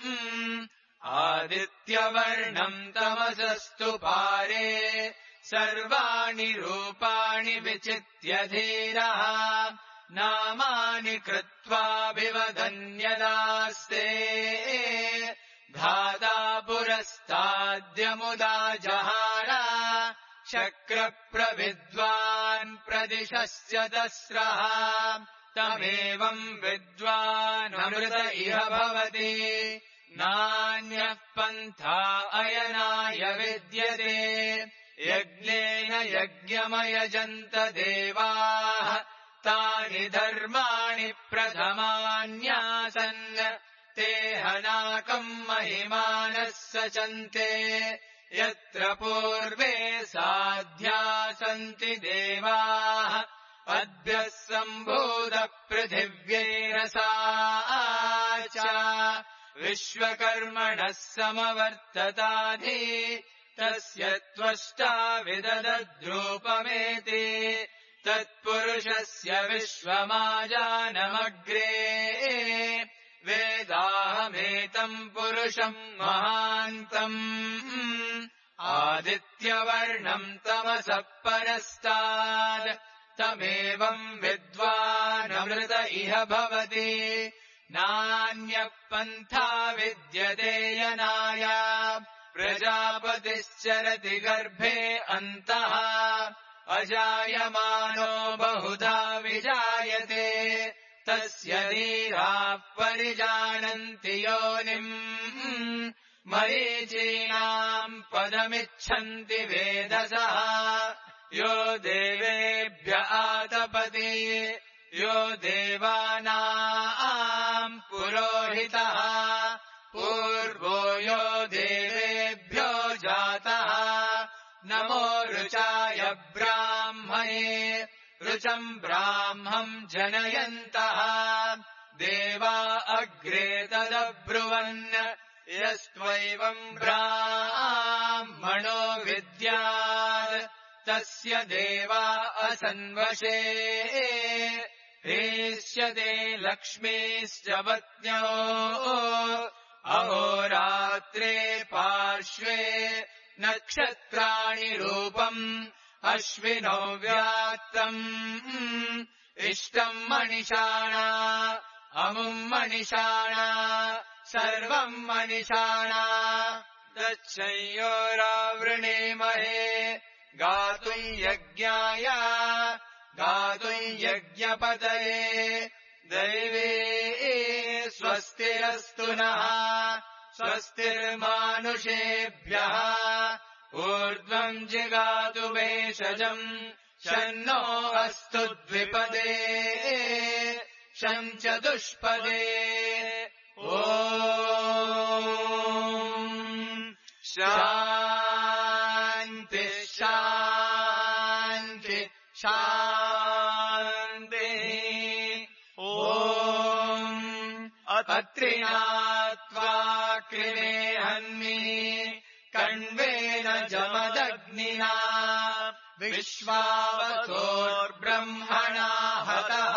आदित्यवर्णम् तमसस्तु पारे सर्वाणि रूपाणि विचित्य धीरः नामानि कृत्वाभिवदन्यदास्ते धाता पुरस्ताद्यमुदा जहार शक्रप्रविद्वान् प्रदिशस्य दस्रः तमेवम् विद्वानमृत इह भवति नान्यः पन्था अयनाय विद्यते यज्ञेन यज्ञमयजन्त देवाः तानि धर्माणि प्रथमान्यासन् ते हनाकम् महिमानः सचन्ते यत्र पूर्वे साध्या सन्ति देवाः अद्भ्यः सम्भूतपृथिव्यैरसा च विश्वकर्मणः समवर्तताधि तस्य त्वष्टा विदधद्रूपमेति तत्पुरुषस्य विश्वमाजानमग्रे वेदाहमेतम् पुरुषम् महान्तम् आदित्यवर्णम् तमसः परस्तात् तमेवम् विद्वानमृत इह भवति नान्यः पन्था विद्यते यनाय प्रजापतिश्चरति गर्भे अन्तः अजायमानो बहुधा विजायते तस्य धीराः परिजानन्ति योनिम् मरीचीनाम् पदमिच्छन्ति वेदसः यो देवेभ्य आतपति यो देवानाम् पुरोहितः पूर्वो यो देवेभ्यो जातः नमो ऋचाय ब्राह्मणे ऋचम् ब्राह्मम् जनयन्तः देवा अग्रे तदब्रुवन् यस्त्वैवम् ब्राह्मणो विद्यात् तस्य देवा असन्वशे हेष्यते लक्ष्मीश्च पत्न्यो अहोरात्रे पार्श्वे नक्षत्राणि रूपम् अश्विनो व्यात्तम् इष्टम् मनिषाणा अमुम् मनिषाणा सर्वम् मनिषाणा तच्छयोरावृणीमहे गातुम् यज्ञाय गातुम् यज्ञपतये दैवे स्वस्तिरस्तु नः स्वस्तिर्मानुषेभ्यः ऊर्ध्वम् जिगातु भेषजम् शन्नो अस्तु द्विपदे शम् चतुष्पदे ॐ शान्ति शान्ति शान्तिः ॐ अत्रिणात्वा कृमे हन्मि कण्वेन जमदग्निना विश्वावसोर्ब्रह्मणा हतः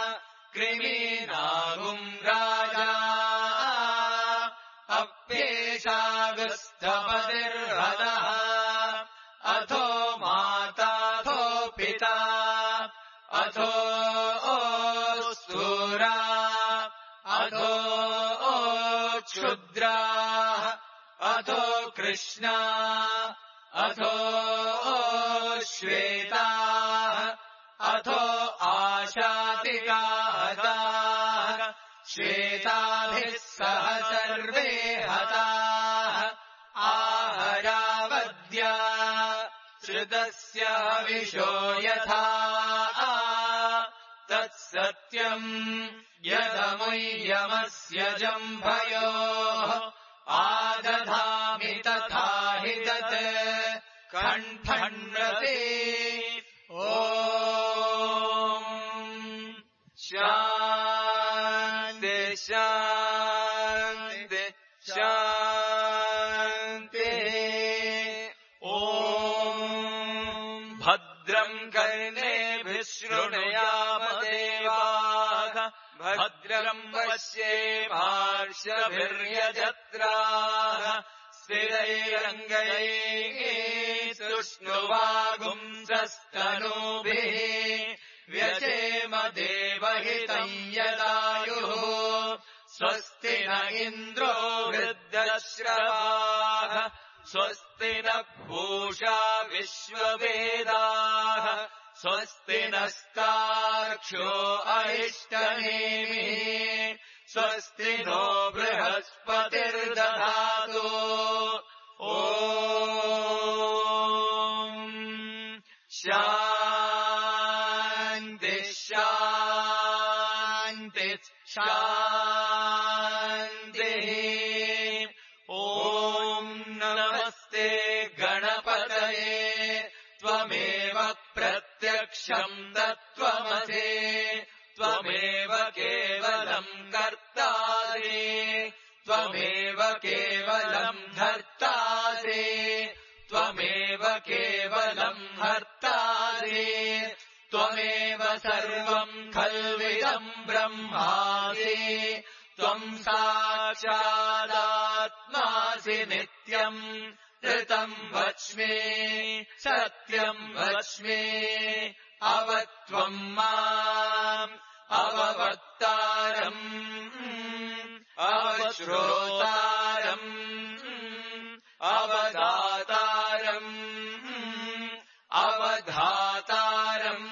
कृमीनागुम् राजा अप्ये विशागुस्तपतिर्हदः अथो माताथो पिता अथो स्तूरा अथो क्षुद्राः अथो कृष्णा अथो श्वेताः अथो आशातिकाः हताः श्वेताभिः सह सर्वे हताः आहरावद्या श्रुतस्य हविषो यथा तत्सत्यम् यदमुय्यमस्य जम्भयोः आदधामि तथा हि तत् कण्ठन्नते ॐ शान्ति शान्ति शान्तिः ॐ भद्रम् कर्णेभिः शृणुयाम देवाः भद्रम् पश्येमार्षभिर्यजत्राः स्थिरैरङ्गैः सुष्णुवागुंसस्तनूभिः व्यचेम देवहितम् यदायुः स्वस्ति न इन्द्रो वृद्धश्रवाः स्वस्ति न पूषा विश्ववेदाः स्वस्ति नस्तार्क्ष्यो अरिष्टनेमिः स्वस्ति नो बृहस्पतिर्दधातु ॐ शान्ति शान्ति शान्तिः ॐ नमस्ते गणपतये त्वमेव प्रत्यक्षम् तत्त्वमसि त्वमेव केवलम् कर्तासि त्वमेव केवलम् धर्तासि त्वमेव केवलम् हर्तासि त्वमेव सर्वम् खल्विदम् ब्रह्मासि त्वम् साक्षादात्मासि नित्यम् ऋतम् वच्मि सत्यम् वच्मि अवत्वम् माम् अववक्तारम् अवश्रोतारम् अवदातारम् अवधातारम्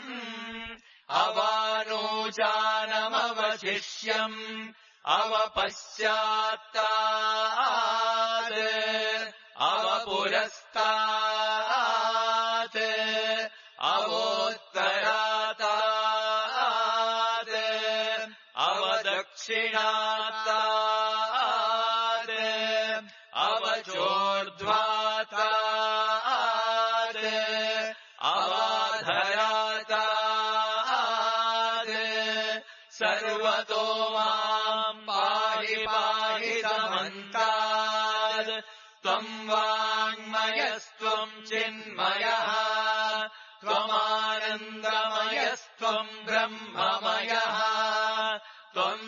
अवानोचानमवशिष्यम् अवपश्चात्तात् अवपुरस्तात् अवोत्तरातात् अवदक्षिणातात् अवचोर्ध्वातात् अवाधरातात् सर्वतो माम् पाहि पाहि समन्तात् त्वम् वाङ्मयस्त्वम् चिन्मयः त्वमानन्दमयस्त्वम् ब्रह्ममयः त्वम्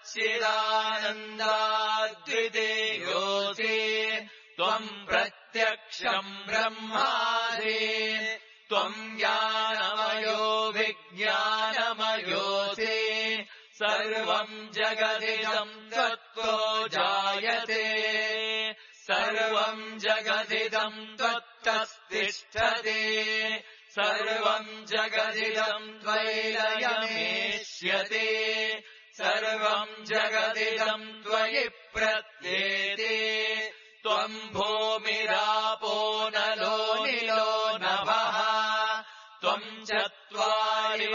सच्चिदानन्दाद्वितीयोऽसि त्वम् प्रत्यक्षम् ब्रह्मासि त्वम् ज्ञानमयो विज्ञानमयोऽसि सर्वम् जगदिदम् त्वत्तो जायते सर्वम् जगदिदम् त्वत्तस्तिष्ठति सर्वम् जगदिदम् त्वयिलयमेष्यति सर्वम् जगदिदम् त्वयि प्रत्येति त्वम् भूमिरापो नलो निलो नभः त्वम् चत्वारि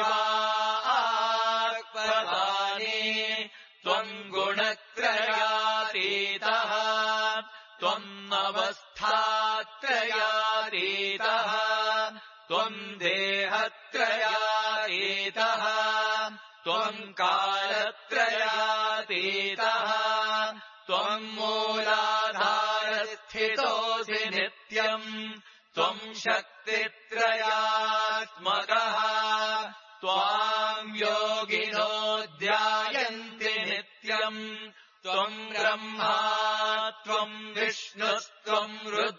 वाक्पदानि त्वम् गुणत्रयातीतः त्वम् अवस्थात्रयातीतः त्वम् देहत्रयातीतः त्वम् कालत्रयातीतः त्वम् मूलाधारस्थितोऽसि नित्यम् त्वम् शक्तित्रयात्मकः त्वाम् योगिनो ध्यायन्ति नित्यम् त्वम् त्वम् ब्रह्मा त्वम् विष्णुस्त्वम्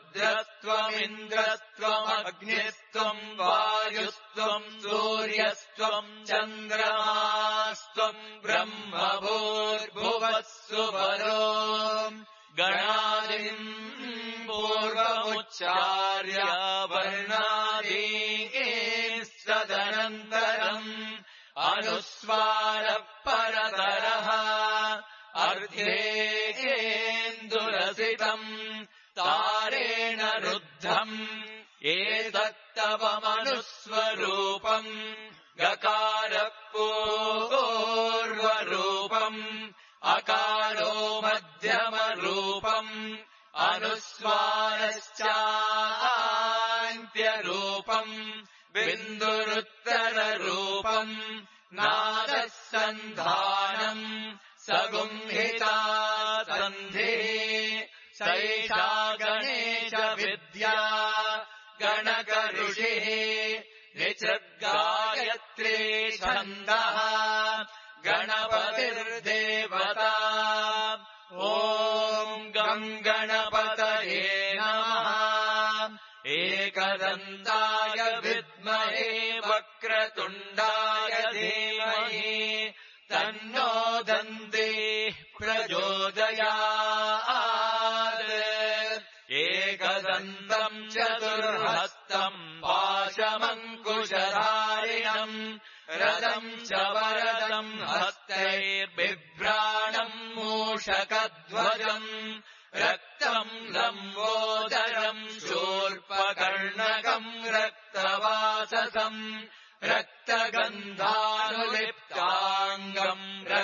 रुद्रस्त्वमिन्द्रस्त्वमग्निस्त्वम् वायुस्त्वम् सूर्यस्त्वम् चन्द्रमास्त्वम् ब्रह्म भूर्भुवस्सुवरो गणादिम् पूर्वमुच्चार्य वर्णादीन् सदनन्तरम् अनुस्वारः परतरः अर्धेन्दुरसितम् तारेण रुद्धम् एतत्तवमनुस्वरूपम् गकारः पूर्वरूपम् अकारो मध्यमरूपम् अनुस्वारश्चान्त्यरूपम् बिन्दुरुत्तररूपम् नादः सन्धानम् सगुंहिता सन्धिः सैषा गणेशविद्या गणकऋषिः निचगायत्री छन्दः गणपतिर्देवता ॐ गं गणपतये नमः एकदन्ताय विद्महे वक्रतुण्डाय धीमहि तन्नो दन्तिः प्रचोदयात् एकदन्तम् चतुर्हस्तम् पाशमङ्कुशधारिणम् रथम् च वरदम् हस्तैर्बिभ्राणम् मूषकध्वजम् रक्तम् लम्बोदरम् शूर्पकर्णकम् रक्तवाससम् रक्तगन्धानुलिप्ताङ्गम्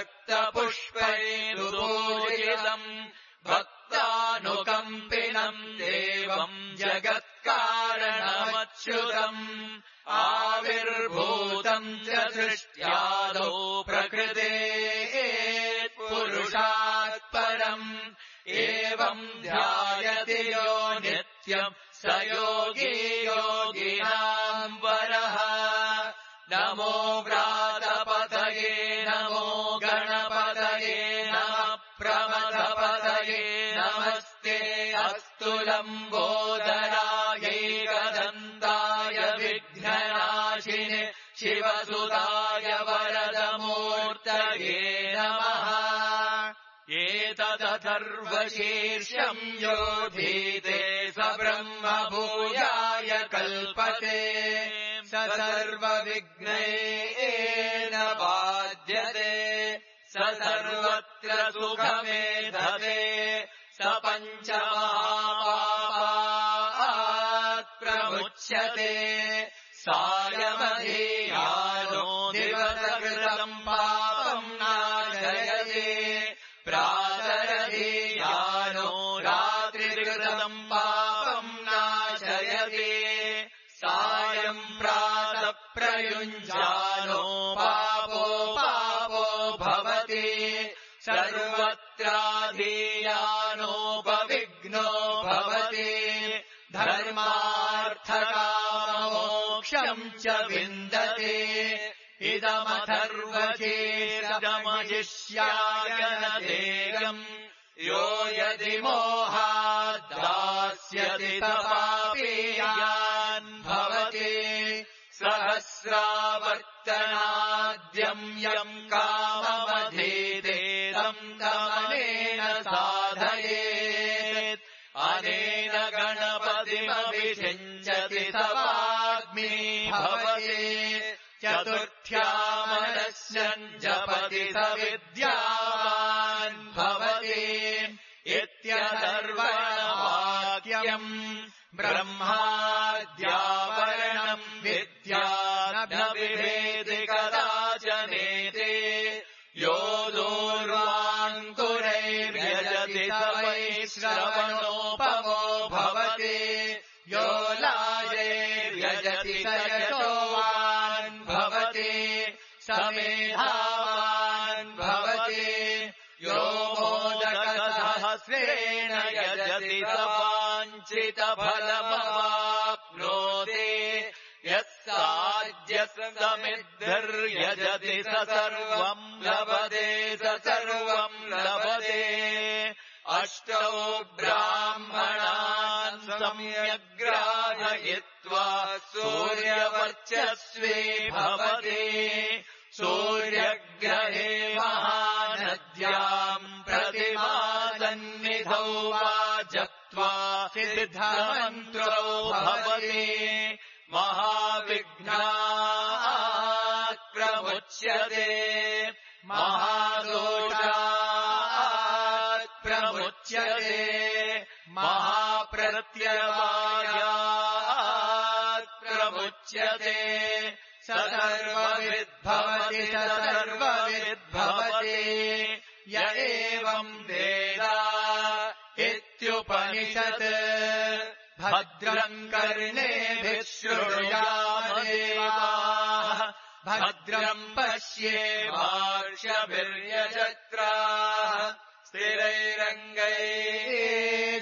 रक्तपुष्पैरुपूजितम् भक्तानुकम्पिनम् देवम् जगत्कारणमच्युतम् आविर्भूतम् च सृष्ट्यादौ प्रकृतेः पुरुषात् परम् एवम् ध्यायति यो नित्यम् स योगी योगिनाम् वरः नमो व्रातपतये नमो गणपतये नमः प्रमथपतये नमस्ते अस्तु लम्बोदरायैकदन्ताय विघ्ननाशिने शिवसुताय वरदमूर्तये नमः एतदथर्वशीर्षम् यो धीते स ब्रह्मभूयाय कल्पते स सर्वविघ्नेन बाध्यते स सर्वत्र सुखमेधते स पञ्चमहापापात् प्रमुच्यते सायमधीयानो दिवसकृतम् पापम् नाशयते प्रातरधीयानो रात्रिकृतम् पापम् नाशयते सायम् प्रातः प्रयुञ्जानो पापो पापो भवति सर्वत्राधीयानोपविघ्नो भवति धर्मार्थकाममोक्षम् च विन्दते इदमथर्वशीर्षमशिष्याय न देयम् यो यदि मोहात् दास्यति तपापीयान् भवति सहस्रावर्तनाद्यम् यम् काममधीते तम् दमनेन साधयेत् अनेन गणपतिमभिषिञ्चति सवाग्मी भवति चतुर्थ्यामनस्यन् जपति स विद्यावान् भवति इत्यथर्वणवाक्यम् ब्रह्माद्यावरणम् विद्या न विभेदि कदाचनेति यो दूर्वाङ्कुरैर्यजति स वैश्रवणोपमो भवति यो लाजैर्यजति स यशोवान् भवति स मेधावान् भवति यो मोदकसहस्रेण यजति स वाञ्छितफलमवाप्नोति यस्साद्यसमिद्धिर्यजति स सर्वम् लभते स सर्वम् लभते अष्टौ ब्राह्मणान् सम्यग्राहयित्वा सूर्यवर्चस्वे भवते सूर्यग्रहे महानद्याम् प्रतिमासन्निधौ वा जप्त्वा सिद्धमन्त्रो भवते महाविघ्नात् प्रमुच्यते महादोषात् प्रमुच्यते महाप्रत्यवायात् प्रमुच्यते सर्वविद्भवति सर्वविद्भवति य एवम् वेद इत्युपनिषत् भद्रम् कर्णेभिः शृणुयाम देवाः भद्रम् पश्येमार्षभिर्यजत्राः स्थिरैरङ्गैः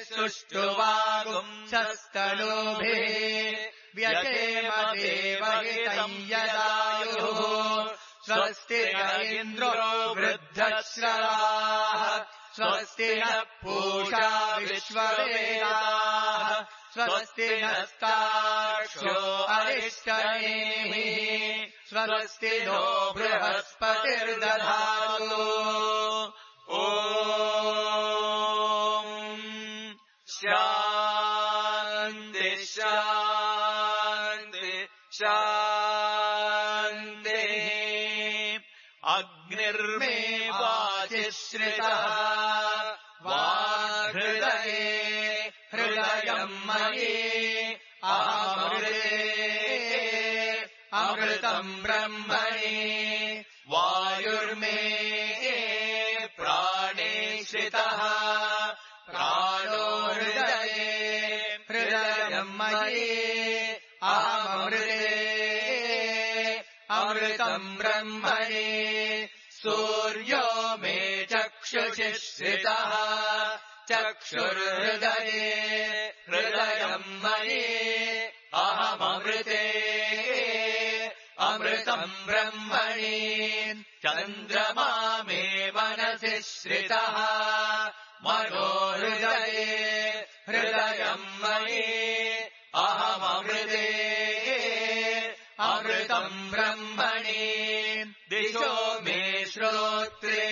सुष्ठुवागुंसस्तनूभिः व्यशेम देवहितम् यदायुः स्वस्ति न इन्द्रो वृद्धश्रवाः स्वस्ति नः पूषा विश्ववेदाः स्वस्ति नस्तार्क्ष्यो अरिष्टनेमिः स्वस्ति नो बृहस्पतिर्दधातु ॐ शान्ति शान्ति शान्तिः अग्निर्मे वाचिश्रितः वाहृदये हृदयम् मयि अहमृते अमृतम् ब्रह्मणि वायुर्मे प्राणे श्रितः प्राणो हृदये हृदयम् मयि अहमृते अमृतम् ब्रह्मणि सूर्यो मे चक्षुषि श्रितः चक्षुर्हृदये हृदयम् मयि अहमृते अमृतम् ब्रह्मणि चन्द्रमा मे मनसि श्रितः मनो हृदये हृदयम् मयि अहमृते अमृतम् ब्रह्मणि दिशो मे श्रोत्रे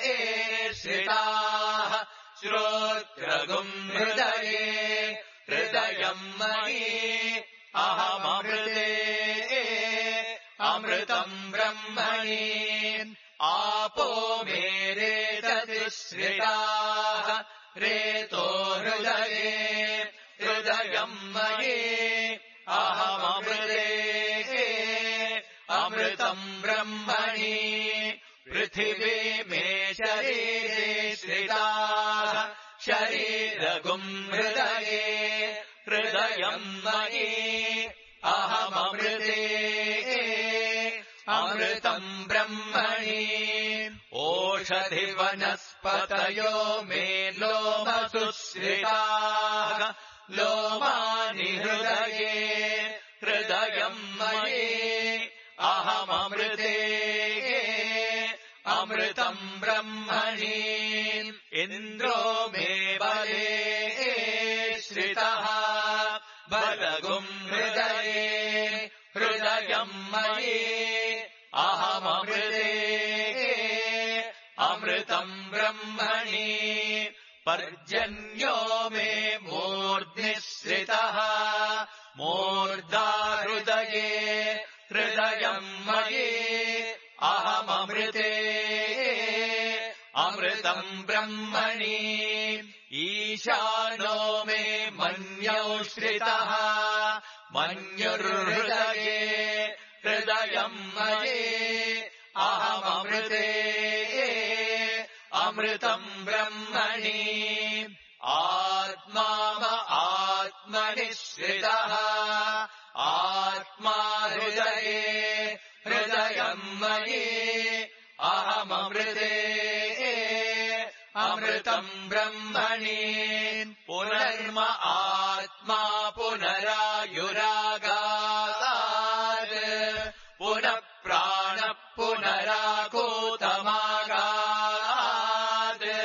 श्रिताः श्रोत्रगुम् हृदये हृदयम् मयि अहमृते अमृतम् ब्रह्मणि आपो मे रेतसि श्रिताः रेतो हृदये हृदयम् मयि अहमृते अमृतम् ब्रह्मणि पृथिवी मे शरीरे श्रिताः शरीरगुम् हृदये हृदयम् मयि अहमृते अमृतम् ब्रह्मणि ओषधिवनस्पतयो मे लोमसुश्रिताः लोमानि हृदये हृदयम् मयि अहमृते अमृतम् ब्रह्मणि इन्द्रो मे बले श्रितः बलगुम् हृदये हृदयम् मयि अहमृते अमृतम् ब्रह्मणि पर्जन्यो मे मूर्ध्नि श्रितः मूर्धा हृदये हृदयम् मयि अहमृते अमृतम् ब्रह्मणि ईशानो मे मन्यौ श्रितः मन्युर्हृदये हृदयम् मयि अहमृते अमृतम् ब्रह्मणि आत्मा आत्मनि श्रितः आत्मा हृदये हृदयम् मयि अहमृते अमृतम् ब्रह्मणि पुनर्म आत्मा पुनरायुरागात् पुनः प्राणः पुनराकूतमागात्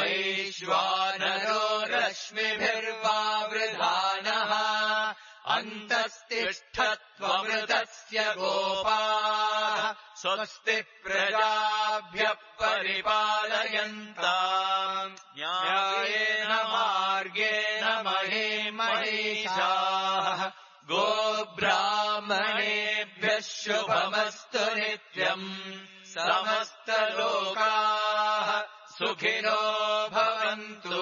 वैश्वानरो रश्मिभिर्वावृधानः अन्तस्तिष्ठत्वमृतस्य गोपाः स्वस्ति प्रजाभ्यः परिपालयन्ताम् न्यायेन मार्गेण महे महिषाः गोब्राह्मणेभ्यः शुभमस्तु नित्यम् समस्तलोकाः सुखिनो भवन्तु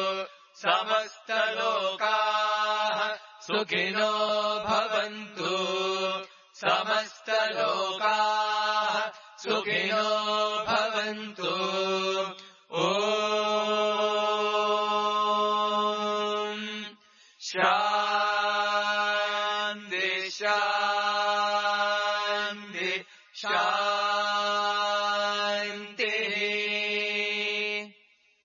समस्तलोकाः सुखिनो भवन्तु समस्तलोकाः सुखिनो भवन्तु ॐ शान्ति शान्ति शान्ति